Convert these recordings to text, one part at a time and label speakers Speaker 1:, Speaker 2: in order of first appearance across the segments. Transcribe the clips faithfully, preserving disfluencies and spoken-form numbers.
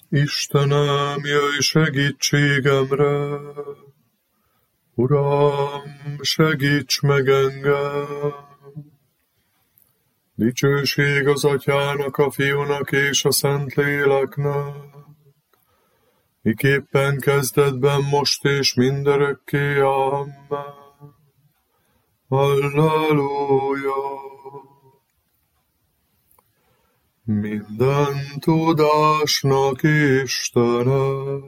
Speaker 1: Istenem, jöjj segítségemre! Uram, segíts meg engem! Dicsőség az Atyának, a Fiúnak és a Szentléleknek, miképpen kezdetben, most és mindörökké. Amen. Halleluja! Minden tudásnak Istene,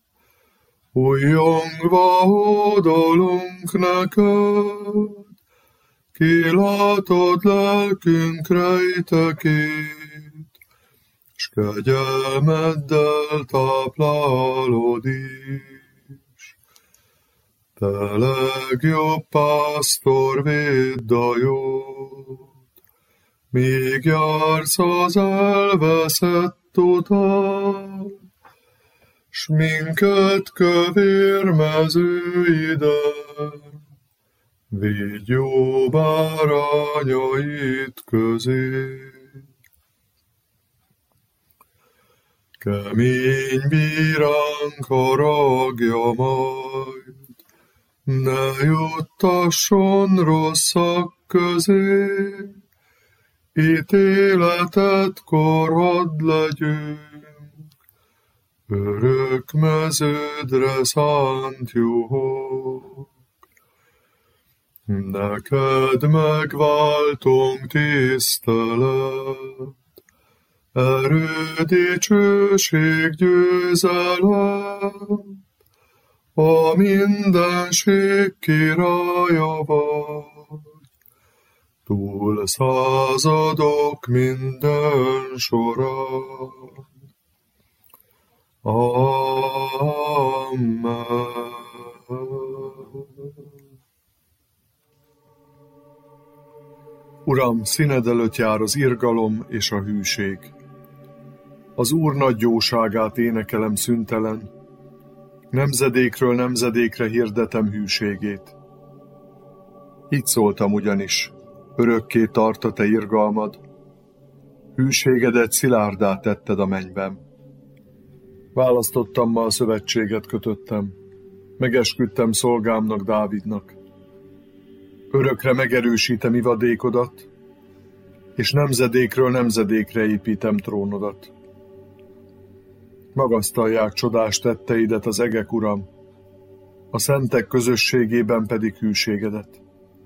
Speaker 1: újjongva hódolunk neked, kilátod lelkünk rejtekét, s kegyelmeddel táplálod is. Te legjobb pásztor, védd a jót, míg jársz az elveszett után, s minket kövér mezőiden, védj jó bárányait közé. Kemény bíránk haragja majd, ne juttasson rosszak közé, ítéletetkor hadd legyünk, örök meződre szánt juhok. Neked megváltunk tisztelet, erő, dicsőség, győzelem, a mindenség királya vagy, túl századok minden során. Amen. Uram, színed előtt jár az irgalom és a hűség. Az Úr nagy jóságát énekelem szüntelen, nemzedékről nemzedékre hirdetem hűségét. Így szóltam ugyanis, örökké tart a te irgalmad, hűségedet szilárdá tetted a mennyben. Választottammal szövetséget kötöttem, megesküdtem szolgámnak, Dávidnak. Örökre megerősítem ivadékodat, és nemzedékről nemzedékre építem trónodat. Magasztalják csodás tetteidet az egek, Uram, a szentek közösségében pedig hűségedet.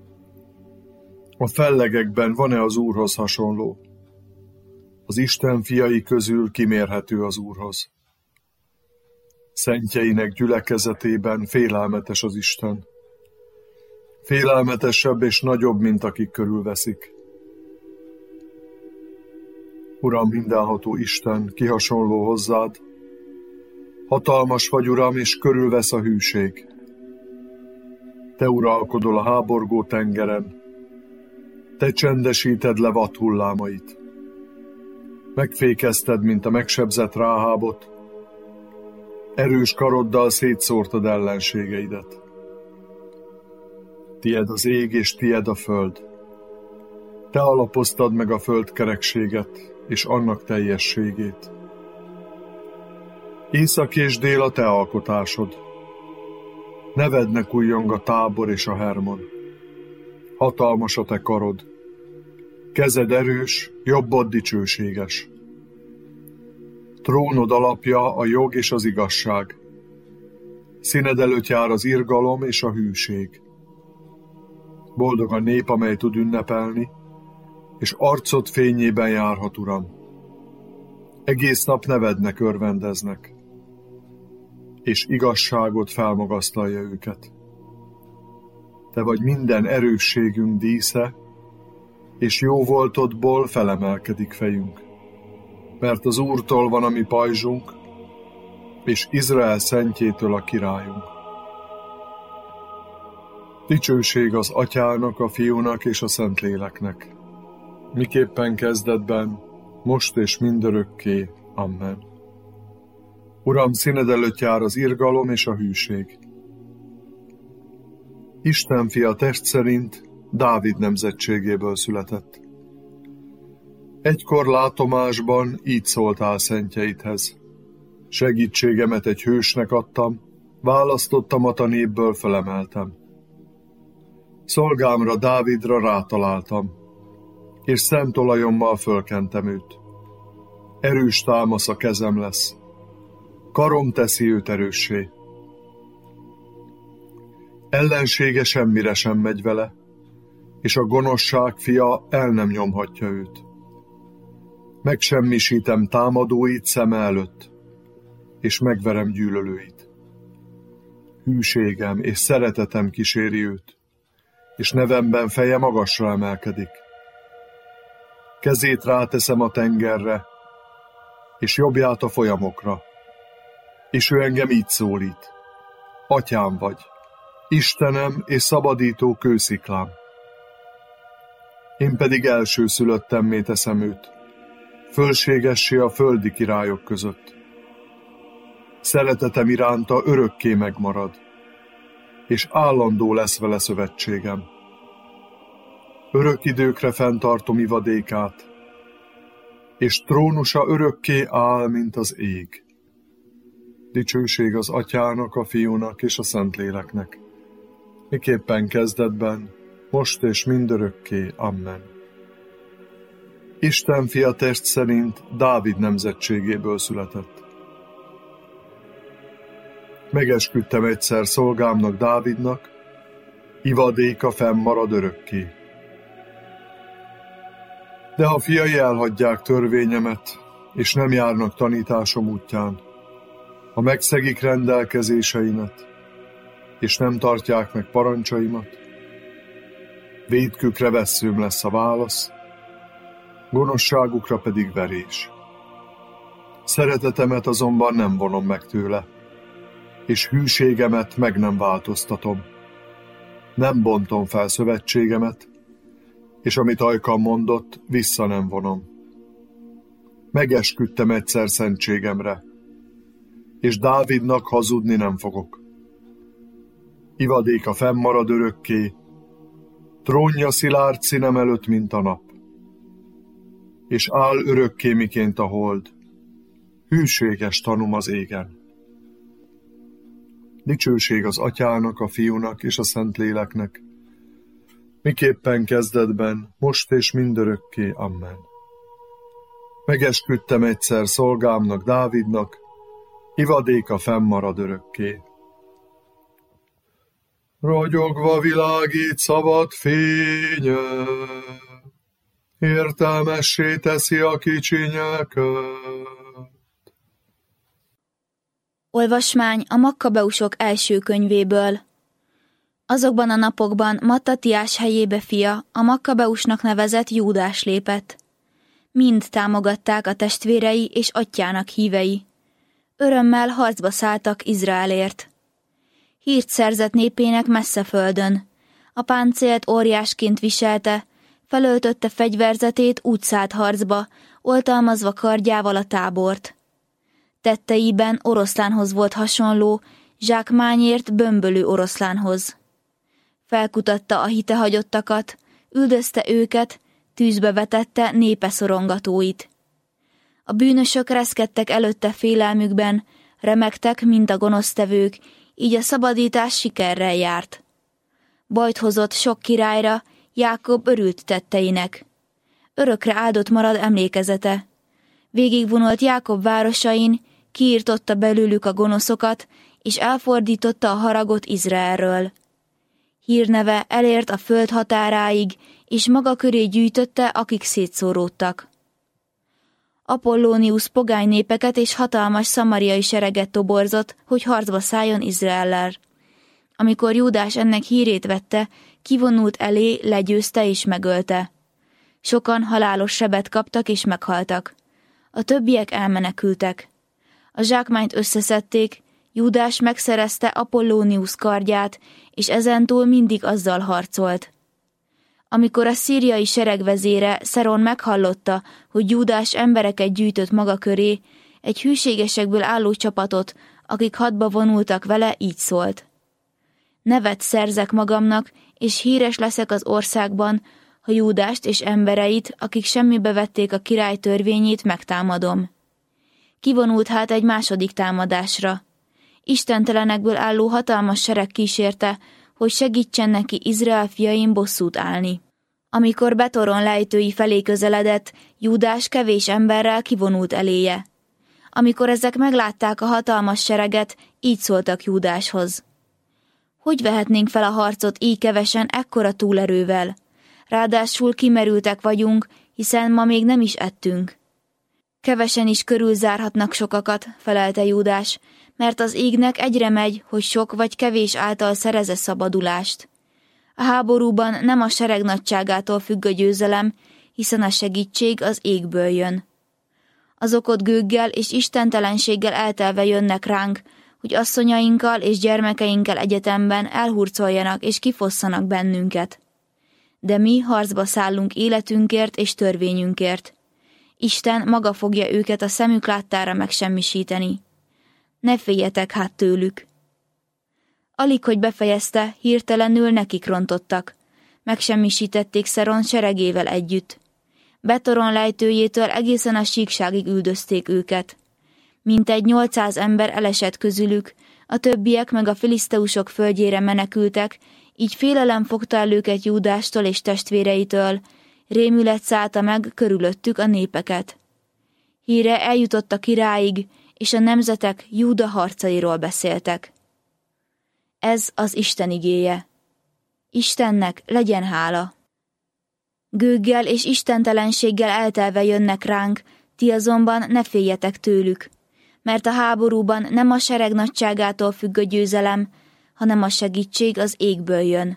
Speaker 1: A fellegekben van-e az Úrhoz hasonló? Az Isten fiai közül kimérhető az Úrhoz. Szentjeinek gyülekezetében félelmetes az Isten. Félelmetesebb és nagyobb, mint akik körülveszik. Uram, mindenható Isten, ki hasonló hozzád? Hatalmas vagy, Uram, és körülvesz a hűség. Te uralkodol a háborgó tengeren, te csendesíted le vad hullámait. Megfékezted, mint a megsebzett Ráhábot, erős karoddal szétszórtad ellenségeidet. Tied az ég, és tied a föld. Te alapoztad meg a földkerekséget, és annak teljességét. Észak és dél a te alkotásod. Nevednek újjong a Tábor és a Hermon. Hatalmas a te karod. Kezed erős, jobbod dicsőséges. Trónod alapja a jog és az igazság. Színed előtt jár az irgalom és a hűség. Boldog a nép, amely tud ünnepelni, és arcod fényében járhat, Uram. Egész nap nevednek, örvendeznek, és igazságod felmagasztalja őket. Te vagy minden erősségünk dísze, és jó voltodból felemelkedik fejünk. Mert az Úrtól van a mi pajzsunk, és Izrael szentjétől a királyunk. Dicsőség az Atyának, a Fiúnak és a Szentléleknek, miképpen kezdetben, most és mindörökké. Amen. Uram, színed előtt jár az irgalom és a hűség. Isten fia test szerint Dávid nemzetségéből született. Egykor látomásban így szóltál szentjeidhez. Segítségemet egy hősnek adtam, választottamat a népből felemeltem. Szolgámra, Dávidra rátaláltam, és szent olajommal fölkentem őt. Erős támasz a kezem lesz, karom teszi őt erőssé. Ellensége semmire sem megy vele, és a gonoszság fia el nem nyomhatja őt. Megsemmisítem támadóit szeme előtt, és megverem gyűlölőit. Hűségem és szeretetem kíséri őt, és nevemben feje magasra emelkedik. Kezét ráteszem a tengerre, és jobbját a folyamokra, és ő engem így szólít. Atyám vagy, Istenem és szabadító kősziklám. Én pedig elsőszülöttemmé teszem őt, fölségessé a földi királyok között. Szeretetem iránta örökké megmarad, és állandó lesz vele szövetségem. Örök időkre fenntartom ivadékát, és trónusa örökké áll, mint az ég. Dicsőség az Atyának, a Fiúnak és a Szentléleknek, miképpen kezdetben, most és mindörökké. Amen. Isten fia test szerint Dávid nemzetségéből született. Megesküdtem egyszer szolgámnak, Dávidnak, ivadéka fennmarad örökké. De ha fiai elhagyják törvényemet, és nem járnak tanításom útján, ha megszegik rendelkezéseimet, és nem tartják meg parancsaimat, vétkükre vesszőm lesz a válasz, gonoszságukra pedig verés. Szeretetemet azonban nem vonom meg tőle, és hűségemet meg nem változtatom. Nem bontom fel szövetségemet, és amit ajkam mondott, vissza nem vonom. Megesküdtem egyszer szentségemre, és Dávidnak hazudni nem fogok. Ivadéka fennmarad örökké, trónja szilárd színem előtt, mint a nap, és áll örökké, miként a hold, hűséges tanúm az égen. Dicsőség az Atyának, a Fiúnak és a Szentléleknek, miképpen kezdetben, most és mindörökké. Amen. Megesküdtem egyszer szolgámnak, Dávidnak, ivadéka fennmarad örökké. Ragyogva világít szabad fénye, értelmessé teszi a kicsinyeket.
Speaker 2: Olvasmány a Makkabeusok első könyvéből. Azokban a napokban Mattatiás helyébe fia, a Makkabeusnak nevezett Júdás lépett. Mind támogatták a testvérei és atyjának hívei. Örömmel harcba szálltak Izraelért. Hírt szerzett népének messze földön. A páncélt óriásként viselte, felöltötte fegyverzetét, úgy szállt harcba, oltalmazva kardjával a tábort. Tetteiben oroszlánhoz volt hasonló, zsákmányért bömbölő oroszlánhoz. Felkutatta a hitehagyottakat, üldözte őket, tűzbe vetette népe szorongatóit. A bűnösök reszkedtek előtte félelmükben, remegtek, mint a gonosztevők, így a szabadítás sikerrel járt. Bajt hozott sok királyra, Jákob örült tetteinek. Örökre áldott marad emlékezete. Végigvonolt Jákob városain, kiirtotta belőlük a gonoszokat, és elfordította a haragot Izraelről. Hírneve elért a föld határáig, és maga köré gyűjtötte, akik szétszóródtak. Apollónius pogány népeket és hatalmas szamariai sereget toborzott, hogy harcba szálljon Izraellel. Amikor Júdás ennek hírét vette, kivonult elé, legyőzte és megölte. Sokan halálos sebet kaptak és meghaltak. A többiek elmenekültek. A zsákmányt összeszedték, Júdás megszerezte Apollónius kardját, és ezentúl mindig azzal harcolt. Amikor a szíriai seregvezére Szeron meghallotta, hogy Júdás embereket gyűjtött maga köré, egy hűségesekből álló csapatot, akik hadba vonultak vele, így szólt. Nevet szerzek magamnak, és híres leszek az országban, ha Júdást és embereit, akik semmibe vették a király törvényét, megtámadom. Kivonult hát egy második támadásra. Istentelenekből álló hatalmas sereg kísérte, hogy segítsen neki Izrael fiain bosszút állni. Amikor Betoron lejtői felé közeledett, Júdás kevés emberrel kivonult eléje. Amikor ezek meglátták a hatalmas sereget, így szóltak Júdáshoz. Hogy vehetnénk fel a harcot így kevesen ekkora túlerővel? Ráadásul kimerültek vagyunk, hiszen ma még nem is ettünk. Kevesen is körülzárhatnak sokakat, felelte Júdás, mert az égnek egyre megy, hogy sok vagy kevés által szereze szabadulást. A háborúban nem a sereg nagyságától függ a győzelem, hiszen a segítség az égből jön. Azok ott gőggel és istentelenséggel eltelve jönnek ránk, hogy asszonyainkkal és gyermekeinkkel egyetemben elhurcoljanak és kifosszanak bennünket. De mi harcba szállunk életünkért és törvényünkért. Isten maga fogja őket a szemük láttára megsemmisíteni. Ne féljetek hát tőlük. Alig, hogy befejezte, hirtelenül nekik rontottak. Megsemmisítették Szeron seregével együtt. Betoron lejtőjétől egészen a síkságig üldözték őket. Mintegy nyolcszáz ember elesett közülük, a többiek meg a filiszteusok földjére menekültek, így félelem fogta el őket Júdástól és testvéreitől, rémület szállta meg körülöttük a népeket. Híre eljutott a királyig, és a nemzetek Júda harcairól beszéltek. Ez az Isten igéje. Istennek legyen hála. Gőggel és istentelenséggel eltelve jönnek ránk, ti azonban ne féljetek tőlük, mert a háborúban nem a sereg nagyságától függ a győzelem, hanem a segítség az égből jön.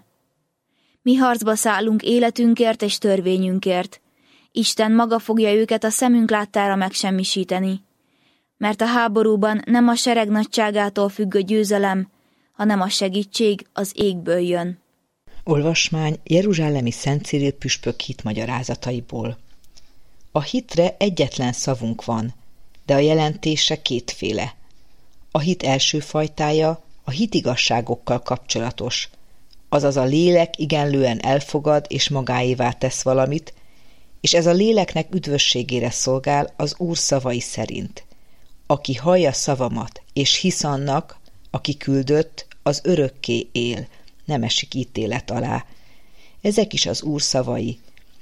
Speaker 2: Mi harcba szállunk életünkért és törvényünkért. Isten maga fogja őket a szemünk láttára megsemmisíteni, mert a háborúban nem a sereg nagyságától függ a győzelem, hanem a segítség az égből jön.
Speaker 3: Olvasmány jeruzsálemi Szent Ciril püspök hitmagyarázataiból. A hitre egyetlen szavunk van, de a jelentése kétféle. A hit első fajtája a hitigazságokkal kapcsolatos, azaz a lélek igenlően elfogad és magáévá tesz valamit, és ez a léleknek üdvösségére szolgál az Úr szavai szerint. Aki hallja szavamat és hisz annak, aki küldött, az örökké él, nem esik ítélet alá. Ezek is az Úr szavai.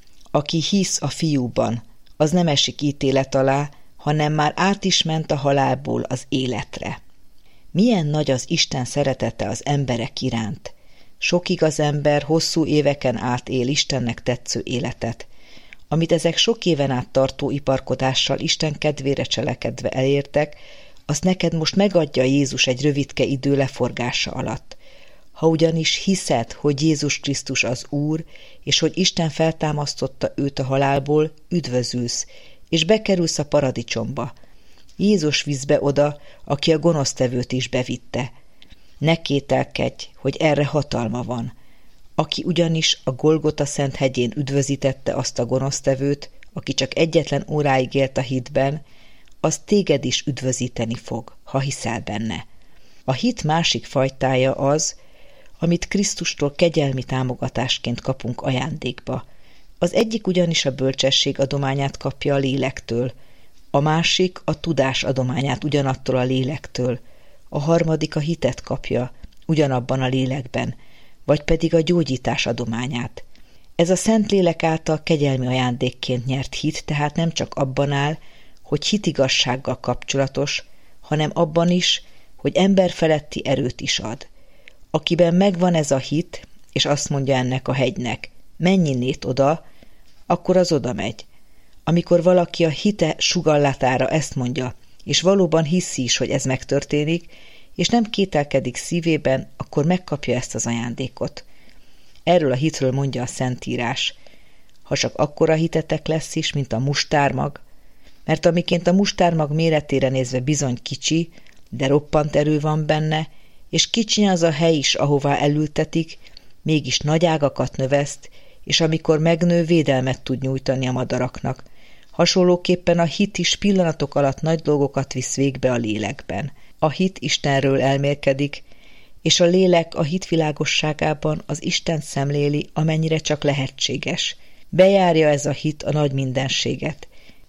Speaker 3: Aki hisz a fiúban, az nem esik ítélet alá, hanem már át is ment a halálból az életre. Milyen nagy az Isten szeretete az emberek iránt. Sok igaz ember hosszú éveken át él Istennek tetsző életet, amit ezek sok éven át tartó iparkodással Isten kedvére cselekedve elértek, azt neked most megadja Jézus egy rövidke idő leforgása alatt. Ha ugyanis hiszed, hogy Jézus Krisztus az Úr, és hogy Isten feltámasztotta őt a halálból, üdvözülsz, és bekerülsz a paradicsomba. Jézus visz be oda, aki a gonosztevőt is bevitte. Ne kételkedj, hogy erre hatalma van. Aki ugyanis a Golgota szent hegyén üdvözítette azt a gonosztevőt, aki csak egyetlen óráig élt a hitben, az téged is üdvözíteni fog, ha hiszel benne. A hit másik fajtája az, amit Krisztustól kegyelmi támogatásként kapunk ajándékba. Az egyik ugyanis a bölcsesség adományát kapja a lélektől, a másik a tudás adományát ugyanattól a lélektől, a harmadik a hitet kapja, ugyanabban a lélekben, vagy pedig a gyógyítás adományát. Ez a Szentlélek által kegyelmi ajándékként nyert hit, tehát nem csak abban áll, hogy hitigassággal kapcsolatos, hanem abban is, hogy emberfeletti erőt is ad. Akiben megvan ez a hit, és azt mondja ennek a hegynek, menj innét oda, akkor az oda megy. Amikor valaki a hite sugallatára ezt mondja, és valóban hiszi is, hogy ez megtörténik, és nem kételkedik szívében, akkor megkapja ezt az ajándékot. Erről a hitről mondja a Szentírás. Ha csak akkora hitetek lesz is, mint a mustármag, mert amiként a mustármag méretére nézve bizony kicsi, de roppant erő van benne, és kicsi az a hely is, ahová elültetik, mégis nagy ágakat növeszt, és amikor megnő, védelmet tud nyújtani a madaraknak. Hasonlóképpen a hit is pillanatok alatt nagy dolgokat visz végbe a lélekben. A hit Istenről elmélkedik, és a lélek a hit világosságában az Istent szemléli, amennyire csak lehetséges. Bejárja ez a hit a nagy mindenséget,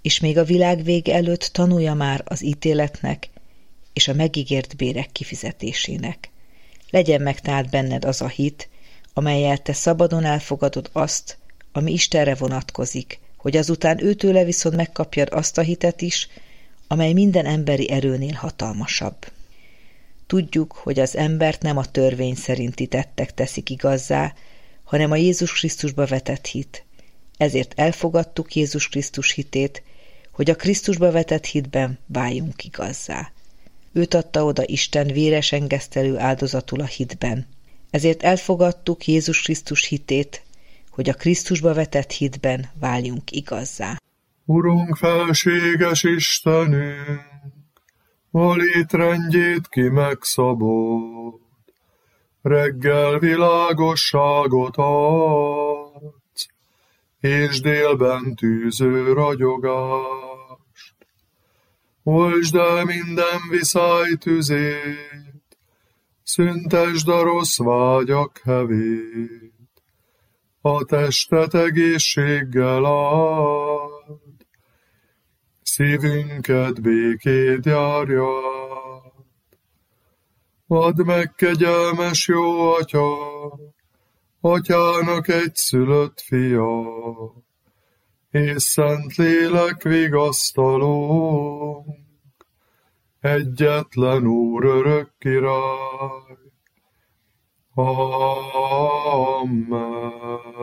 Speaker 3: és még a világ vége előtt tanulja már az ítéletnek és a megígért bérek kifizetésének. Legyen meg tehát benned az a hit, amellyel te szabadon elfogadod azt, ami Istenre vonatkozik, hogy azután őtőle viszont megkapjad azt a hitet is, amely minden emberi erőnél hatalmasabb. Tudjuk, hogy az embert nem a törvény szerinti tettek teszik igazzá, hanem a Jézus Krisztusba vetett hit. Ezért elfogadtuk Jézus Krisztus hitét, hogy a Krisztusba vetett hitben váljunk igazzá. Őt adta oda Isten véres engesztelő áldozatul a hitben. Ezért elfogadtuk Jézus Krisztus hitét, hogy a Krisztusba vetett hitben váljunk igazzá.
Speaker 1: Urunk, felséges Istenünk, a létrendjét ki megszabod, reggel világosságot adsz, és délben tűző ragyogást. Oltsd el minden viszály tüzét, szüntesd a rossz vágyak hevét, a testet egészséggel áld, szívünket békét járja. Add meg, kegyelmes jó Atya, Atyának egyszülött fia, és szent lélek vigasztalónk, egyetlen Úr, örök király. Amen.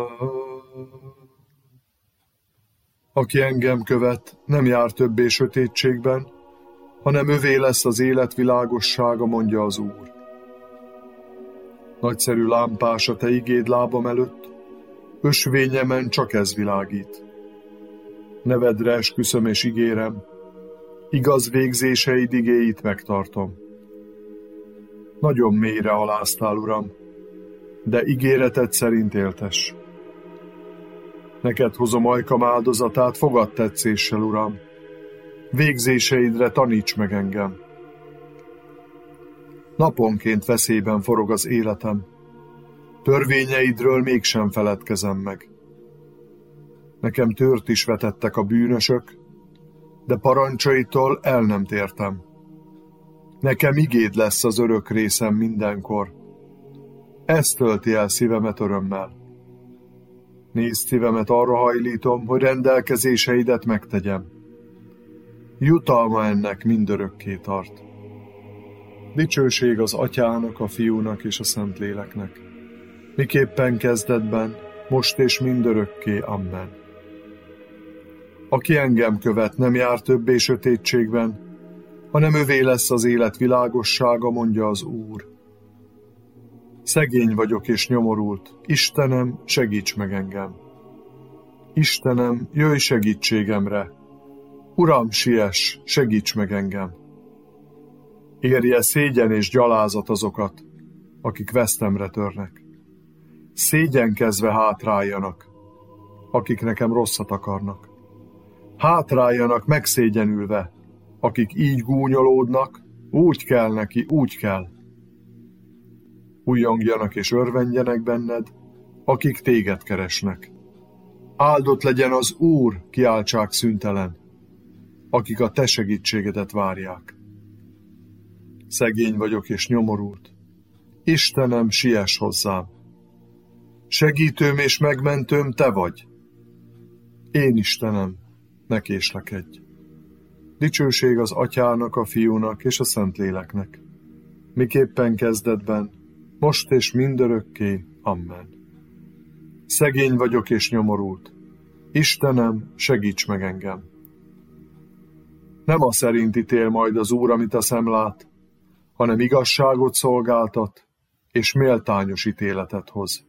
Speaker 1: Aki engem követ, nem jár többé sötétségben, hanem övé lesz az élet világossága, mondja az Úr. Nagyszerű lámpás a te igéd lábam előtt, ösvényemen csak ez világít. Nevedre esküszöm és ígérem, igaz végzéseid igéit megtartom. Nagyon mélyre aláztál, Uram, de ígéreted szerint éltes. Neked hozom ajkam áldozatát, fogadd tetszéssel, Uram. Végzéseidre taníts meg engem. Naponként veszélyben forog az életem. Törvényeidről mégsem feledkezem meg. Nekem tört is vetettek a bűnösök, de parancsaitól el nem tértem. Nekem igéd lesz az örök részem mindenkor. Ez tölti el szívemet örömmel. Nézd, szívemet arra hajlítom, hogy rendelkezéseidet megtegyem. Jutalma ennek mindörökké tart. Dicsőség az Atyának, a Fiúnak és a Szentléleknek. Miképpen kezdetben, most és mindörökké. Amen. Aki engem követ, nem jár többé sötétségben, hanem övé lesz az élet világossága, mondja az Úr. Szegény vagyok és nyomorult. Istenem, segíts meg engem. Istenem, jöjj segítségemre. Uram, siess, segíts meg engem. Érje szégyen és gyalázat azokat, akik vesztemre törnek. Szégyenkezve hátráljanak, akik nekem rosszat akarnak. Hátráljanak megszégyenülve, akik így gúnyolódnak, úgy kell neki, úgy kell. Újjongjanak és örvendjenek benned, akik téged keresnek. Áldott legyen az Úr, kiáltsák szüntelen, akik a te segítségedet várják. Szegény vagyok és nyomorult. Istenem, siess hozzám. Segítőm és megmentőm te vagy. Én, Istenem, ne késlekedj. Dicsőség az Atyának, a Fiúnak és a Szentléleknek. Miképpen kezdetben, most és mindörökké. Amen. Szegény vagyok és nyomorult. Istenem, segíts meg engem. Nem a szerint ítél majd az Úr, amit a szem lát, hanem igazságot szolgáltat, és méltányos ítéletet hoz.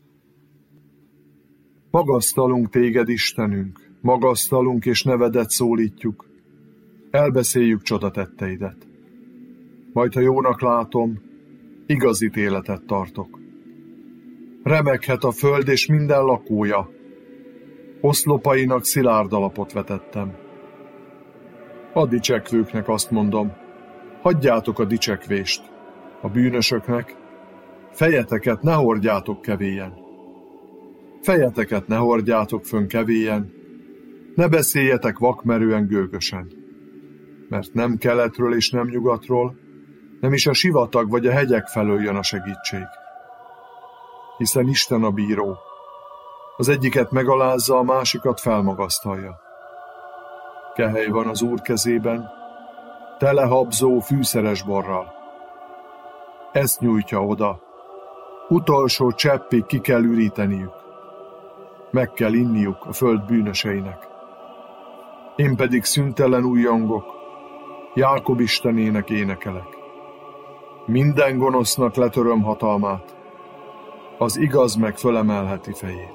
Speaker 1: Magasztalunk téged, Istenünk, magasztalunk és nevedet szólítjuk, elbeszéljük csodatetteidet. Majd, ha jónak látom, igaz ítéletet tartok. Remeghet a föld és minden lakója, oszlopainak szilárd alapot vetettem. A dicsekvőknek azt mondom, hagyjátok a dicsekvést, a bűnösöknek, fejeteket ne hordjátok kevélyen. Fejeteket ne hordjátok fönn kevélyen, Ne beszéljetek vakmerően gőgösen, mert nem keletről és nem nyugatról, nem is a sivatag vagy a hegyek felől jön a segítség. Hiszen Isten a bíró. Az egyiket megalázza, a másikat felmagasztalja. Kehely van az Úr kezében, tele habzó, fűszeres borral. Ezt nyújtja oda. Utolsó cseppig ki kell üríteniük. Meg kell inniuk a föld bűnöseinek. Én pedig szüntelen újjongok, Jákob Istenének énekelek. Minden gonosznak letöröm hatalmát, az igaz meg fölemelheti fejét.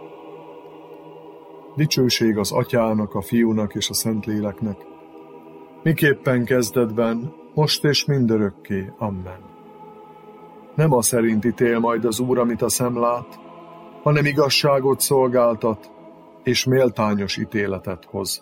Speaker 1: Dicsőség az Atyának, a Fiúnak és a Szentléleknek, miképpen kezdetben, most és mindörökké. Amen. Nem a szerint ítél majd az Úr, amit a szem lát, hanem igazságot szolgáltat, és méltányos ítéletet hoz.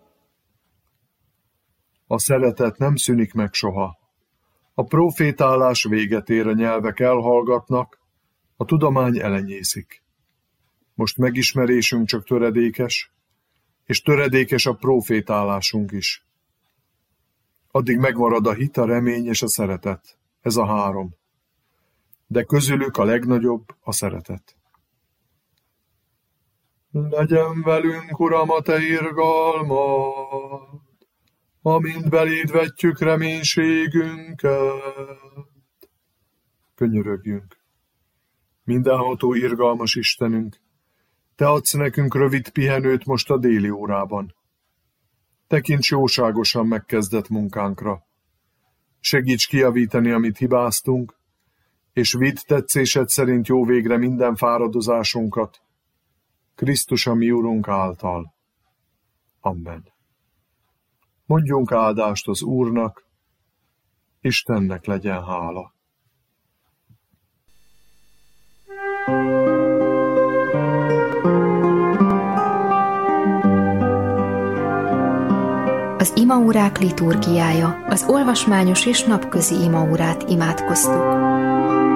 Speaker 1: A szeretet nem szűnik meg soha. A profétálás véget ér, a nyelvek elhallgatnak, a tudomány elenyészik. Most megismerésünk csak töredékes, és töredékes a profétálásunk is. Addig megmarad a hit, a remény és a szeretet. Ez a három. De közülük a legnagyobb a szeretet. Legyen velünk, Uram, a Te irgalmad, amint beléd vetjük reménységünket. Könyörögjünk. Mindenható irgalmas Istenünk, Te adsz nekünk rövid pihenőt most a déli órában. Tekints jóságosan megkezdett munkánkra. Segíts kijavítani, amit hibáztunk, és vidd tetszésed szerint jó végre minden fáradozásunkat, Krisztus a mi Urunk által. Amen. Mondjunk áldást az Úrnak, Istennek legyen hála.
Speaker 4: Az imaórák liturgiája, az olvasmányos és napközi imaórát imádkoztuk.